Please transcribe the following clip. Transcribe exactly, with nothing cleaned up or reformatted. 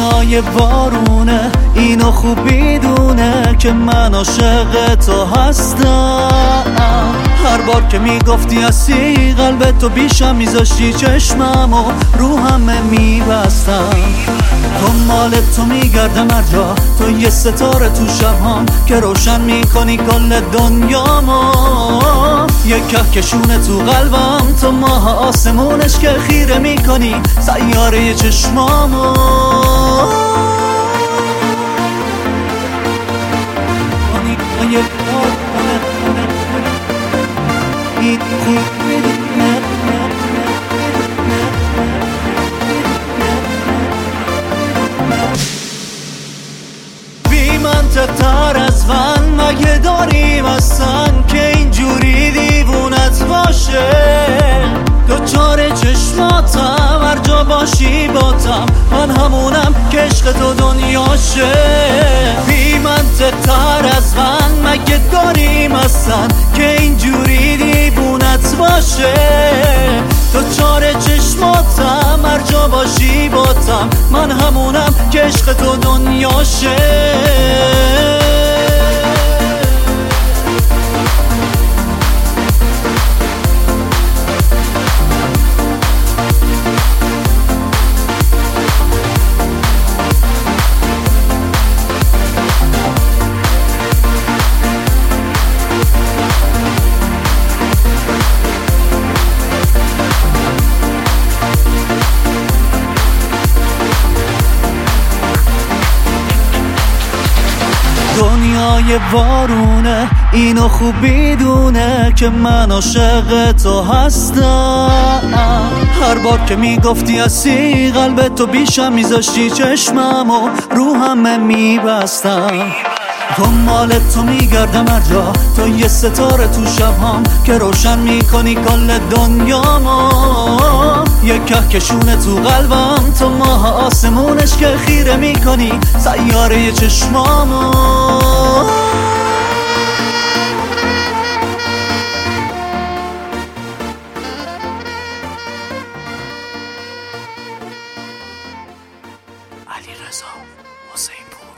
دنیای بارونه، اینو خوب میدونه که من عاشق تو هستم. هر بار که میگفتی هستی قلب تو بیشم میذاشتی چشمم و رو همه میبستم. دنبال تو میگردم هر جا، تو یه ستاره تو شبهام که روشن میکنی کل دنیامو. یه کهکشونه تو قلبم، تو ماه آسمونش که خیره میکنی سیاره چشمامو. بی منطق‌تر از من مگه داریم اصلا که اینجوری دیوونت باشه؟ دوچار چشماتم هر جا باشی باتم، من همونم که عشق تو دنیاشه. بی منطق‌تر از من مگه داریم اصلا که اینجوری دیوونت باشه؟ دوچار چشماتم هر جا باشی باتم، من همونم که عشق تو دنیاشه. دنیای بارونه، اینو خوب میدونه که من عاشق تو هستم. هر بار که میگفتی هستی قلب تو بیشم میذاشتی چشمم و رو همه میبستم. دنبال تو میگردم هر جا، تو یه ستاره تو شبهام که روشن میکنی کل دنیامو. یه کهکشونه تو قلبم، تو ماه آسمونش که خیره میکنی سیاره چشمامو. علیرضا حسین پور.